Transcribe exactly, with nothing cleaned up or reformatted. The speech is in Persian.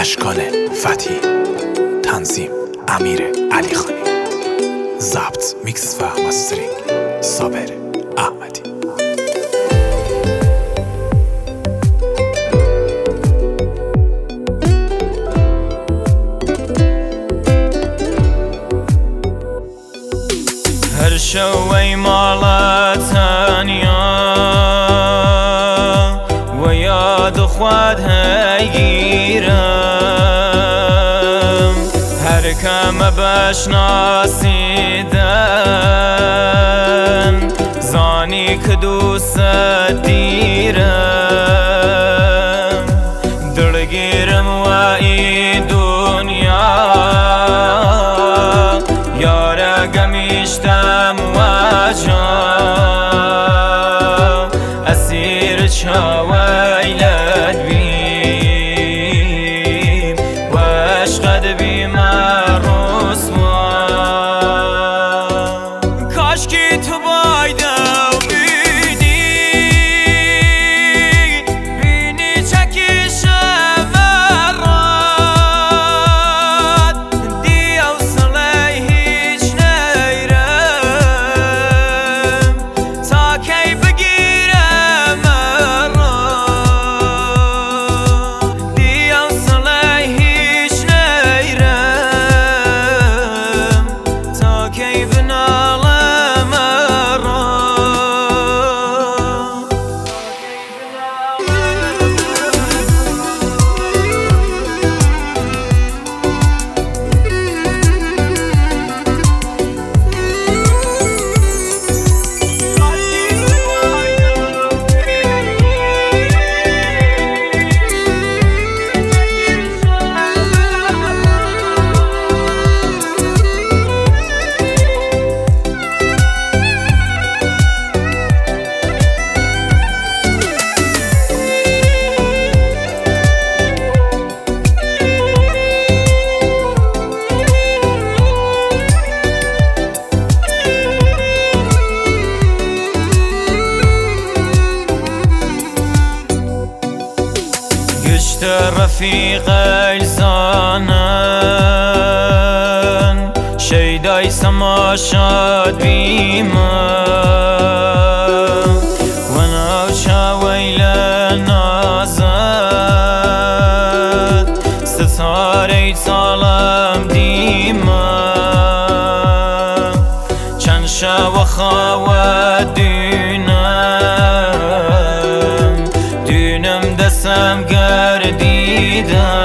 اشکان فتحی، تنظیم امیر علی خانی، ضبط میکس و مسترینگ صابر احمدی. هر شوی مالتانیا و یاد خود هیگیرم، هر کم بشناسیدن زانی که دوست دیرم، دلگیرم و ای دنیا یاره گمیشتم و جا اسیر چاویلت بیم و عشقت بیم رسوا. کاشکی تو بایدم بینی بینی چکیشم مراد دی اوصله هیچ نیرم تا کی بگیرم مراد دی اوصله هیچ نیرم تا کی بنالم مراد. گشت رفیق الزانن شیدای سما شاد بیمم و نوچا ویل نازد ستاره سالم دیمم چند شب و خواه دونم دونم دستم گردیدم